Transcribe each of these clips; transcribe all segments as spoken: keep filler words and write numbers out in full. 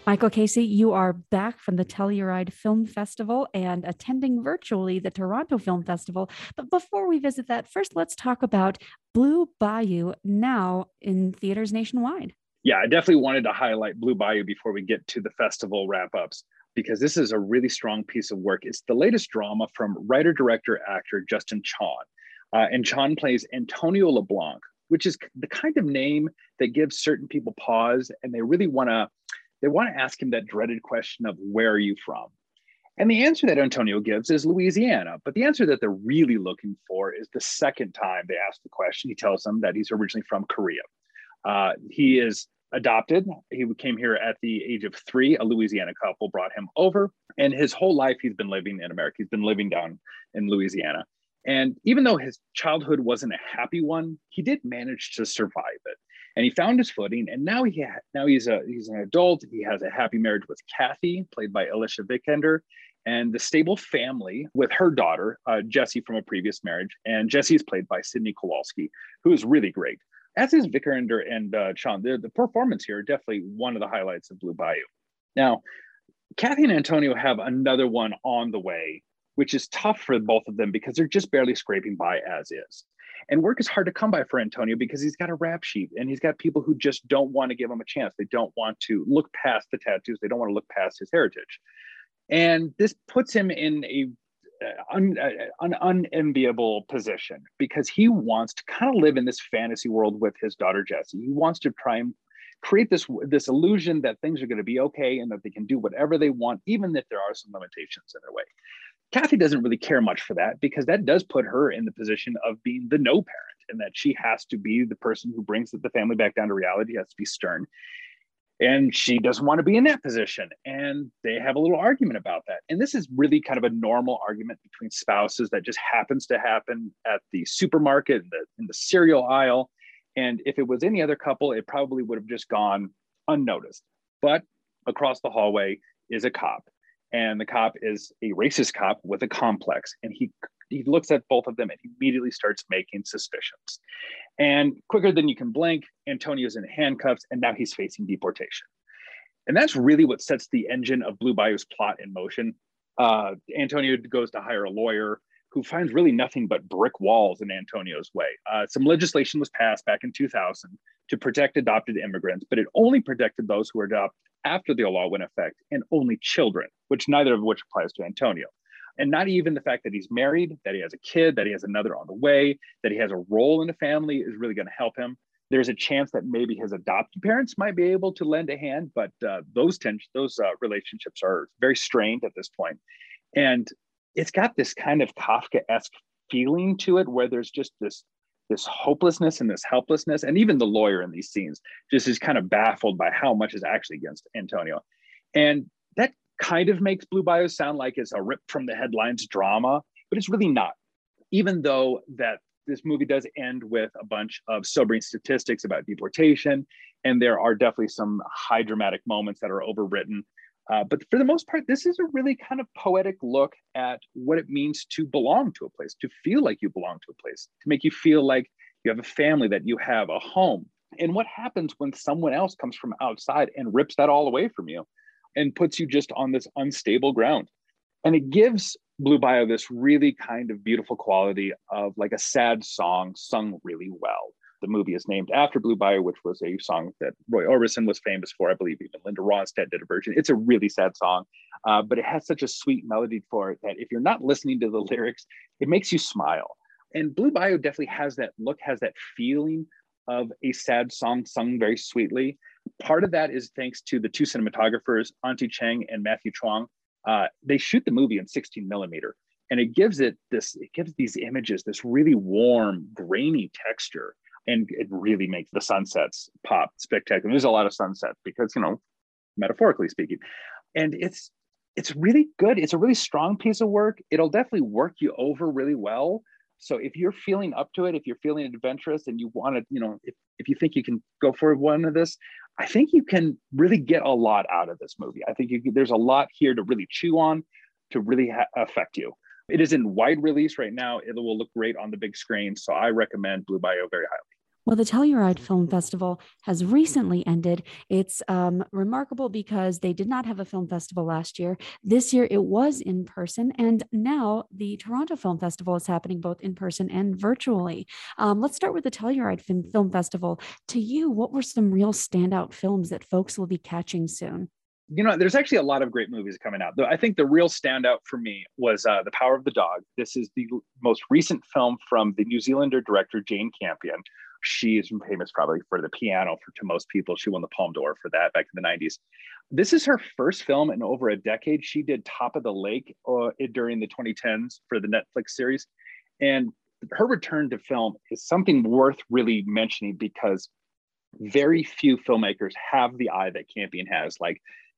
Michael Casey, you are back from the Telluride Film Festival and attending virtually the Toronto Film Festival. But before we visit that, first let's talk about Blue Bayou, now in theaters nationwide. Yeah, I definitely wanted to highlight Blue Bayou before we get to the festival wrap ups because this is a really strong piece of work. It's the latest drama from writer, director, actor Justin Chon. Uh, and Chon plays Antonio LeBlanc, which is the kind of name that gives certain people pause and they really want to they want to ask him that dreaded question of where are you from? And the answer that Antonio gives is Louisiana. But the answer that they're really looking for is the second time they ask the question. He tells them that he's originally from Korea. Uh, he is adopted. He came here at the age of three. A Louisiana couple brought him over. And his whole life, he's been living in America. He's been living down in Louisiana. And even though his childhood wasn't a happy one, he did manage to survive it. And he found his footing. And now he ha- now he's a he's an adult. He has a happy marriage with Kathy, played by Alicia Vikander, and the stable family with her daughter, uh, Jessie, from a previous marriage. And Jessie is played by Sydney Kowalski, who is really great. As is Vikander and uh, Chon. The, the performance here, definitely one of the highlights of Blue Bayou. Now, Kathy and Antonio have another one on the way, which is tough for both of them because they're just barely scraping by as is. And work is hard to come by for Antonio because he's got a rap sheet and he's got people who just don't want to give him a chance. They don't want to look past the tattoos. They don't want to look past his heritage. And this puts him in a uh, un, uh, an unenviable position because he wants to kind of live in this fantasy world with his daughter, Jessie. He wants to try and create this, this illusion that things are going to be okay and that they can do whatever they want, even if there are some limitations in their way. Kathy doesn't really care much for that because that does put her in the position of being the no parent and that she has to be the person who brings the family back down to reality, has to be stern. And she doesn't want to be in that position. And they have a little argument about that. And this is really kind of a normal argument between spouses that just happens to happen at the supermarket, in the, in the cereal aisle. And if it was any other couple, it probably would have just gone unnoticed. But across the hallway is a cop. And the cop is a racist cop with a complex. And he he looks at both of them and immediately starts making suspicions. And quicker than you can blink, Antonio's in handcuffs and now he's facing deportation. And that's really what sets the engine of Blue Bayou's plot in motion. Uh, Antonio goes to hire a lawyer who finds really nothing but brick walls in Antonio's way. Uh, some legislation was passed back in two thousand to protect adopted immigrants, but it only protected those who were adopted after the law went into effect, and only children, which neither of which applies to Antonio. And not even the fact that he's married, that he has a kid, that he has another on the way, that he has a role in the family is really going to help him. There's a chance that maybe his adopted parents might be able to lend a hand, but uh, those ten- those uh, relationships are very strained at this point. And it's got this kind of Kafka-esque feeling to it where there's just this this hopelessness and this helplessness. And even the lawyer in these scenes just is kind of baffled by how much is actually against Antonio. And that kind of makes Blue Bayou sound like it's a rip from the headlines drama, but it's really not. Even though that this movie does end with a bunch of sobering statistics about deportation, and there are definitely some high dramatic moments that are overwritten. Uh, but for the most part, this is a really kind of poetic look at what it means to belong to a place, to feel like you belong to a place, to make you feel like you have a family, that you have a home. And what happens when someone else comes from outside and rips that all away from you and puts you just on this unstable ground. And it gives Blue Bayou this really kind of beautiful quality of like a sad song sung really well. The movie is named after Blue Bayou, which was a song that Roy Orbison was famous for. I believe even Linda Ronstadt did a version. It's a really sad song, uh, but it has such a sweet melody for it that if you're not listening to the lyrics, it makes you smile. And Blue Bayou definitely has that look, has that feeling of a sad song sung very sweetly. Part of that is thanks to the two cinematographers, Auntie Cheng and Matthew Chuang. Uh, they shoot the movie in sixteen millimeter, and it gives it this, it gives these images this really warm, grainy texture. And it really makes the sunsets pop spectacular. There's a lot of sunsets because, you know, metaphorically speaking. And it's it's really good. It's a really strong piece of work. It'll definitely work you over really well. So if you're feeling up to it, if you're feeling adventurous and you want to, you know, if, if you think you can go for one of this, I think you can really get a lot out of this movie. I think you can, there's a lot here to really chew on, to really ha- affect you. It is in wide release right now. It will look great on the big screen. So I recommend Blue Bayou very highly. Well, the Telluride Film Festival has recently ended. It's um, remarkable because they did not have a film festival last year. This year it was in person, and now the Toronto Film Festival is happening both in person and virtually. Um, let's start with the Telluride Film, Film Festival. To you, what were some real standout films that folks will be catching soon? You know, there's actually a lot of great movies coming out. Though I think the real standout for me was uh, The Power of the Dog. This is the most recent film from the New Zealander director Jane Campion. She is famous probably for The Piano for to most people. She won the Palme d'Or for that back in the nineties. This is her first film in over a decade. She did Top of the Lake uh, during the twenty tens for the Netflix series. And her return to film is something worth really mentioning because very few filmmakers have the eye that Campion has. Like,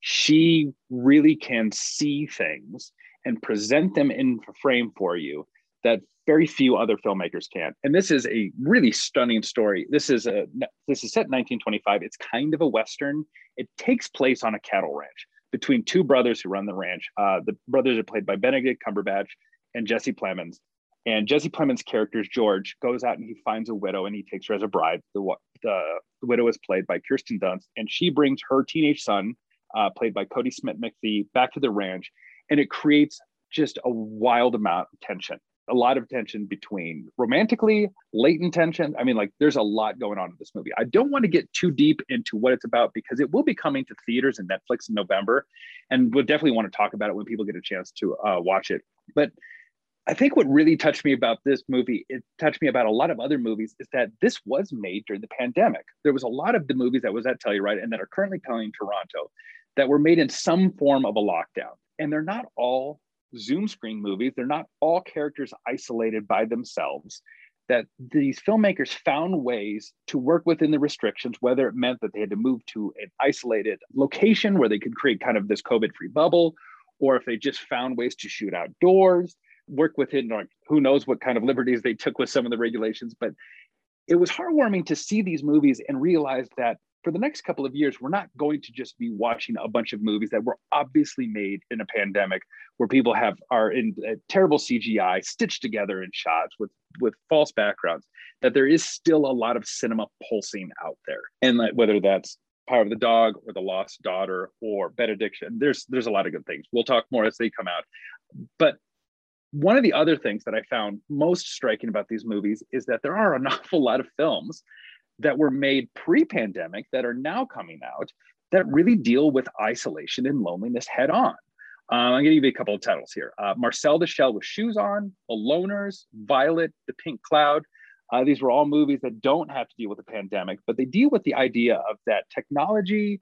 she really can see things and present them in frame for you that very few other filmmakers can. And this is a really stunning story. This is a this is set in nineteen twenty-five. It's kind of a Western. It takes place on a cattle ranch between two brothers who run the ranch. Uh, the brothers are played by Benedict Cumberbatch and Jesse Plemons. And Jesse Plemons' character, George, goes out and he finds a widow and he takes her as a bride. The, the, the widow is played by Kirsten Dunst, and she brings her teenage son, uh, played by Cody Smith-McPhee, back to the ranch. And it creates just a wild amount of tension, a lot of tension between romantically, latent tension. I mean, like, there's a lot going on in this movie. I don't want to get too deep into what it's about because it will be coming to theaters and Netflix in November. And we'll definitely want to talk about it when people get a chance to uh, watch it. But I think what really touched me about this movie, it touched me about a lot of other movies, is that this was made during the pandemic. There was a lot of the movies that was at Telluride and that are currently playing in Toronto that were made in some form of a lockdown. And they're not all Zoom screen movies. They're not all characters isolated by themselves. That these filmmakers found ways to work within the restrictions, whether it meant that they had to move to an isolated location where they could create kind of this COVID-free bubble, or if they just found ways to shoot outdoors, work within, like, who knows what kind of liberties they took with some of the regulations. But it was heartwarming to see these movies and realize that for the next couple of years, we're not going to just be watching a bunch of movies that were obviously made in a pandemic where people have are in uh, terrible C G I stitched together in shots with, with false backgrounds, that there is still a lot of cinema pulsing out there. And like, whether that's Power of the Dog or The Lost Daughter or Benediction, there's, there's a lot of good things. We'll talk more as they come out. But one of the other things that I found most striking about these movies is that there are an awful lot of films that were made pre-pandemic that are now coming out that really deal with isolation and loneliness head on. Um, I'm going to give you a couple of titles here. Uh, Marcel the Shell with Shoes On, The Loners, Violet, The Pink Cloud. Uh, these were all movies that don't have to deal with the pandemic, but they deal with the idea of that technology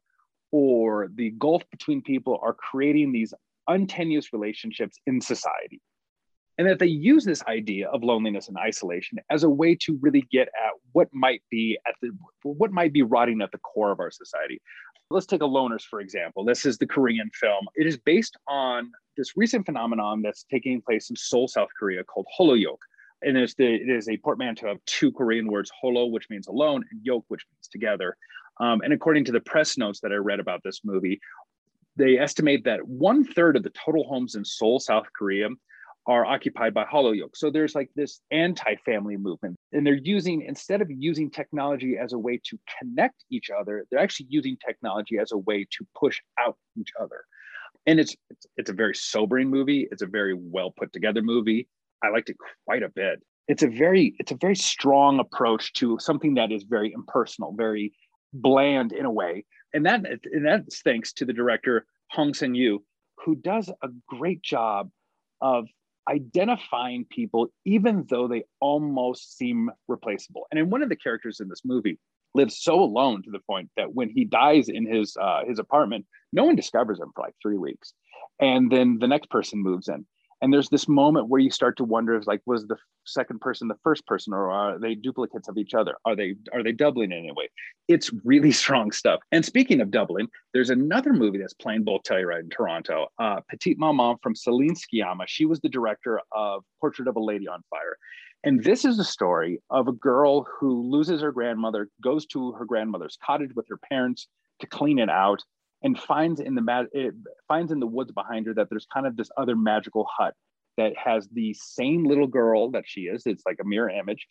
or the gulf between people are creating these untenuous relationships in society. And that they use this idea of loneliness and isolation as a way to really get at what might be at the what might be rotting at the core of our society. Let's take a Loners, for example. This is the Korean film. It is based on this recent phenomenon that's taking place in Seoul, South Korea, called holoyeok. And it's the, it is a portmanteau of two Korean words, holo, which means alone, and yok, which means together. Um, and according to the press notes that I read about this movie, they estimate that one third of the total homes in Seoul, South Korea, are occupied by holoyeok. So there's like this anti-family movement. And they're using, instead of using technology as a way to connect each other, they're actually using technology as a way to push out each other. And it's, it's, it's a very sobering movie. It's a very well put together movie. I liked it quite a bit. It's a very, it's a very strong approach to something that is very impersonal, very bland in a way. And that, and that's thanks to the director, Hong Sang-yu, who does a great job of identifying people, even though they almost seem replaceable. And in one of the characters in this movie lives so alone to the point that when he dies in his uh, his apartment, no one discovers him for like three weeks. And then the next person moves in. And there's this moment where you start to wonder, if like, was the second person the first person, or are they duplicates of each other? Are they are they doubling in any way? It's really strong stuff. And speaking of doubling, there's another movie that's playing both Telluride in Toronto, uh, Petite Maman from Celine Sciamma. She was the director of Portrait of a Lady on Fire. And this is a story of a girl who loses her grandmother, goes to her grandmother's cottage with her parents to clean it out, and finds in the ma- it finds in the woods behind her that there's kind of this other magical hut that has the same little girl that she is. It's like a mirror image,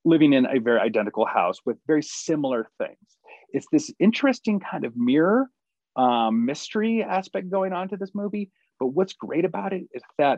living in a very identical house with very similar things. It's this interesting kind of mirror um, mystery aspect going on to this movie. But what's great about it is that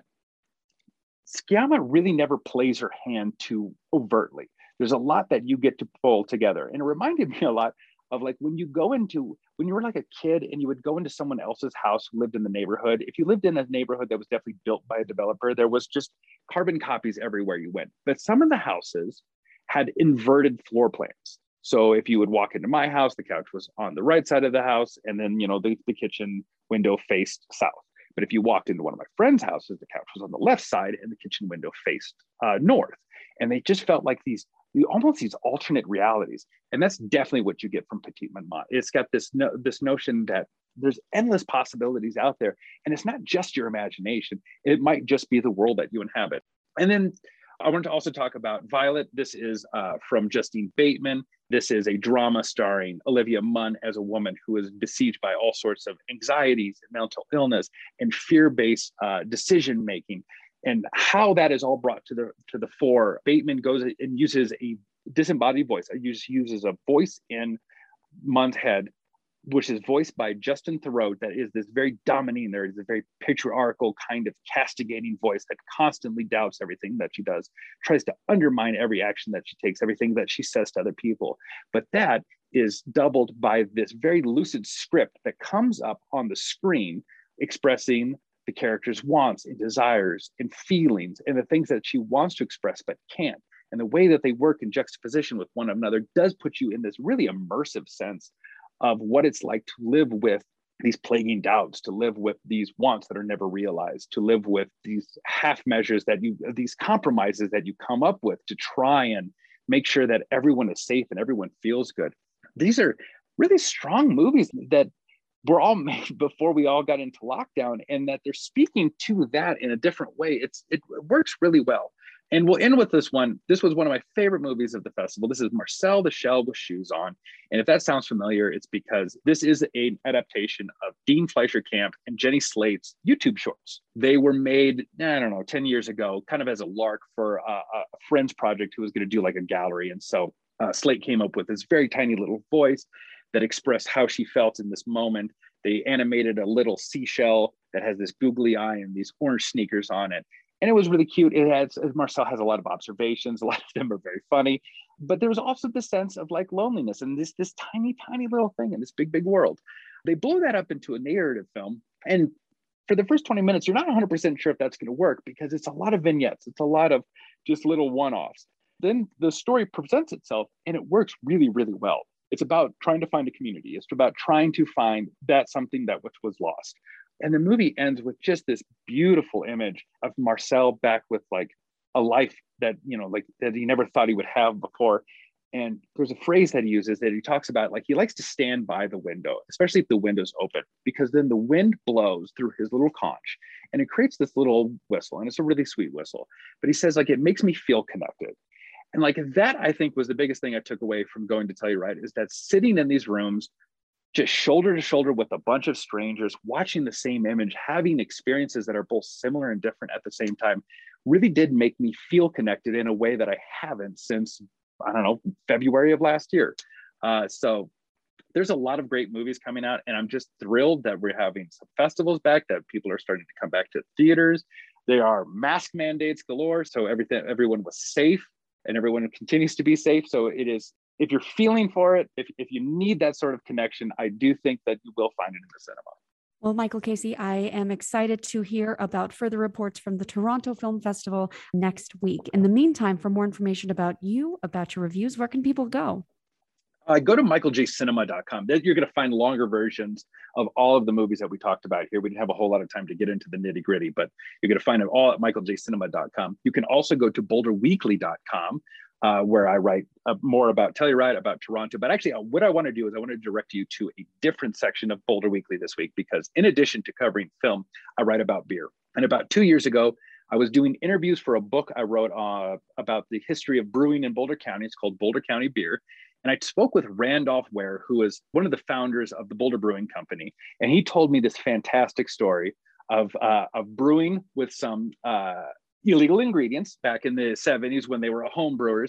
Sciamma really never plays her hand too overtly. There's a lot that you get to pull together. And it reminded me a lot of like when you go into, when you were like a kid and you would go into someone else's house who lived in the neighborhood. If you lived in a neighborhood that was definitely built by a developer, there was just carbon copies everywhere you went. But some of the houses had inverted floor plans. So if you would walk into my house, the couch was on the right side of the house, and then, you know, the, the kitchen window faced south. But if you walked into one of my friends' houses, the couch was on the left side and the kitchen window faced uh, north. And they just felt like these, almost these alternate realities. And that's definitely what you get from Petite Maman. It's got this, no, this notion that there's endless possibilities out there. And it's not just your imagination. It might just be the world that you inhabit. And then I want to also talk about Violet. This is uh, from Justine Bateman. This is a drama starring Olivia Munn as a woman who is besieged by all sorts of anxieties and mental illness and fear-based uh, decision-making, and how that is all brought to the to the fore. Bateman goes and uses a disembodied voice. It uses, uses a voice in Munn's head, which is voiced by Justin Theroux, that is this very dominating, there is a very patriarchal kind of castigating voice that constantly doubts everything that she does, tries to undermine every action that she takes, everything that she says to other people. But that is doubled by this very lucid script that comes up on the screen, expressing the character's wants and desires and feelings and the things that she wants to express but can't. And the way that they work in juxtaposition with one another does put you in this really immersive sense of what it's like to live with these plaguing doubts, to live with these wants that are never realized, to live with these half measures that you, these compromises that you come up with to try and make sure that everyone is safe and everyone feels good. These are really strong movies that were all made before we all got into lockdown, and that they're speaking to that in a different way. It's, it works really well. And we'll end with this one. This was one of my favorite movies of the festival. This is Marcel the Shell with Shoes On. And if that sounds familiar, it's because this is an adaptation of Dean Fleischer Camp and Jenny Slate's YouTube shorts. They were made, I don't know, ten years ago, kind of as a lark for a, a friend's project who was going to do like a gallery. And so uh, Slate came up with this very tiny little voice that expressed how she felt in this moment. They animated a little seashell that has this googly eye and these orange sneakers on it. And it was really cute. It has, Marcel has a lot of observations. A lot of them are very funny, but there was also the sense of like loneliness and this, this tiny, tiny little thing in this big, big world. They blow that up into a narrative film. And for the first twenty minutes, you're not one hundred percent sure if that's going to work because it's a lot of vignettes. It's a lot of just little one-offs. Then the story presents itself and it works really, really well. It's about trying to find a community. It's about trying to find that something that which was lost. And the movie ends with just this beautiful image of Marcel back with like a life that, you know, like that he never thought he would have before. And there's a phrase that he uses that he talks about, like he likes to stand by the window, especially if the window's open, because then the wind blows through his little conch and it creates this little whistle. And it's a really sweet whistle. But he says, like, it makes me feel connected. And like that, I think, was the biggest thing I took away from going to Telluride, is that sitting in these rooms, just shoulder to shoulder with a bunch of strangers, watching the same image, having experiences that are both similar and different at the same time, really did make me feel connected in a way that I haven't since, I don't know, February of last year. Uh, so there's a lot of great movies coming out, and I'm just thrilled that we're having some festivals back, that people are starting to come back to theaters. There are mask mandates galore, so everything, everyone was safe, and everyone continues to be safe. So it is, if you're feeling for it, if, if you need that sort of connection, I do think that you will find it in the cinema. Well, Michael Casey, I am excited to hear about further reports from the Toronto Film Festival next week. In the meantime, for more information about you, about your reviews, where can people go? Uh, go to michael j cinema dot com. You're going to find longer versions of all of the movies that we talked about here. We didn't have a whole lot of time to get into the nitty gritty, but you're going to find it all at michael j cinema dot com. You can also go to boulder weekly dot com, uh, where I write uh, more about Telluride, about Toronto. But actually, uh, what I want to do is I want to direct you to a different section of Boulder Weekly this week, because in addition to covering film, I write about beer. And about two years ago, I was doing interviews for a book I wrote uh, about the history of brewing in Boulder County. It's called Boulder County Beer. And I spoke with Randolph Ware, who is one of the founders of the Boulder Brewing Company. And he told me this fantastic story of, uh, of brewing with some uh, illegal ingredients back in the seventies when they were home brewers.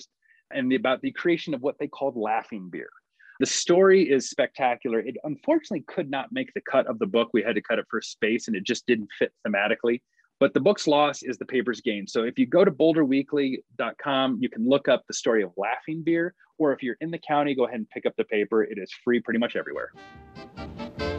and the, about the creation of what they called laughing beer. The story is spectacular. It unfortunately could not make the cut of the book. We had to cut it for space and it just didn't fit thematically. But the book's loss is the paper's gain. So if you go to boulder weekly dot com, you can look up the story of laughing beer, or if you're in the county, go ahead and pick up the paper. It is free pretty much everywhere.